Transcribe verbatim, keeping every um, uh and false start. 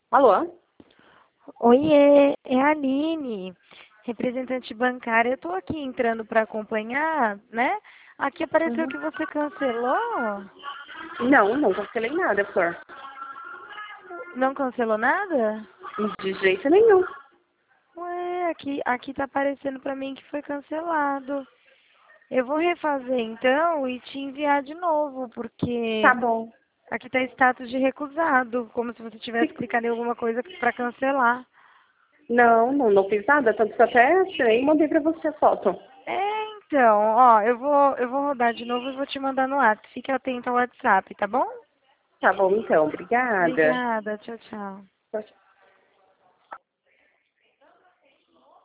Alô? Oiê, é a Aline, representante bancária. Eu estou aqui entrando para acompanhar, né? Aqui apareceu Uhum. que você cancelou. Não, não cancelei nada, Flor. Não cancelou nada? De jeito nenhum. Ué, aqui, aqui tá aparecendo para mim que foi cancelado. Eu vou refazer então e te enviar de novo, Tá porque bom. aqui tá status de recusado, como se você tivesse clicado em alguma coisa para cancelar. Não, não, não fiz nada. Tanto que eu até assinei e mandei pra você a foto. É, então, ó, eu vou, eu vou rodar de novo e vou te mandar no WhatsApp. Fique atento ao WhatsApp, tá bom? Tá bom, então. Obrigada. Obrigada, tchau, tchau. Tchau, tchau.